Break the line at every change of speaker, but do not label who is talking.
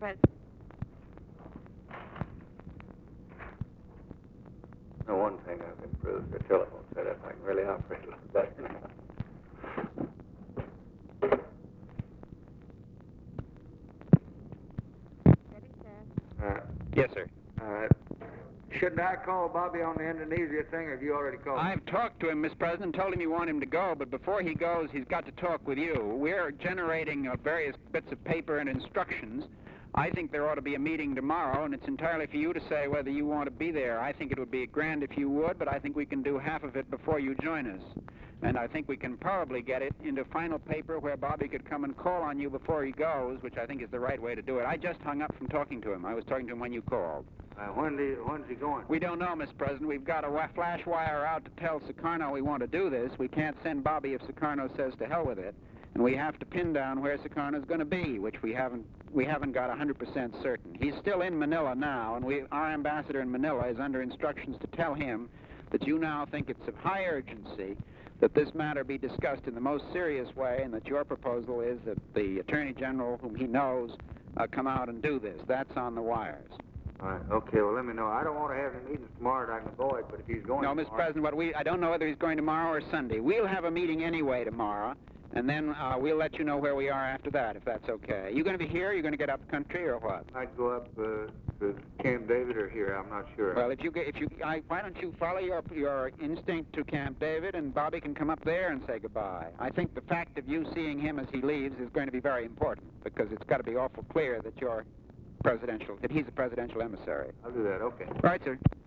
President.
No, one thing I've improved, the telephone setup. I can really operate a little better now.
Ready, sir.
Yes, sir.
Shouldn't I call Bobby on the Indonesia thing, or have you already called him?
I've talked to him, Mr. President, told him you want him to go, but before he goes, he's got to talk with you. We're generating various bits of paper and instructions. I think there ought to be a meeting tomorrow, and it's entirely for you to say whether you want to be there. I think it would be grand if you would, but I think we can do half of it before you join us. And I think we can probably get it into final paper where Bobby could come and call on you before he goes, which I think is the right way to do it. I just hung up from talking to him. I was talking to him when you called.
When's he going?
We don't know, Mr. President. We've got a flash wire out to tell Sukarno we want to do this. We can't send Bobby if Sukarno says to hell with it. And we have to pin down where Sukarno's going to be, which we haven't got 100% certain. He's still in Manila now, and our ambassador in Manila is under instructions to tell him that you now think it's of high urgency that this matter be discussed in the most serious way, and that your proposal is that the Attorney General, whom he knows, come out and do this. That's on the wires.
All right, okay, well, let me know. I don't want to have any meetings tomorrow that I can avoid, but if he's going
No,
tomorrow...
Mr. President, I don't know whether he's going tomorrow or Sunday. We'll have a meeting anyway tomorrow, and then we'll let you know where we are after that, if that's okay. You going to be here? You're going to get up country, or what?
I'd go up to Camp David or here, I'm not sure.
Well, why don't you follow your instinct to Camp David, and Bobby can come up there and say goodbye. I think the fact of you seeing him as he leaves is going to be very important, because it's got to be awful clear that he's a presidential emissary.
I'll do that, okay.
Right, sir.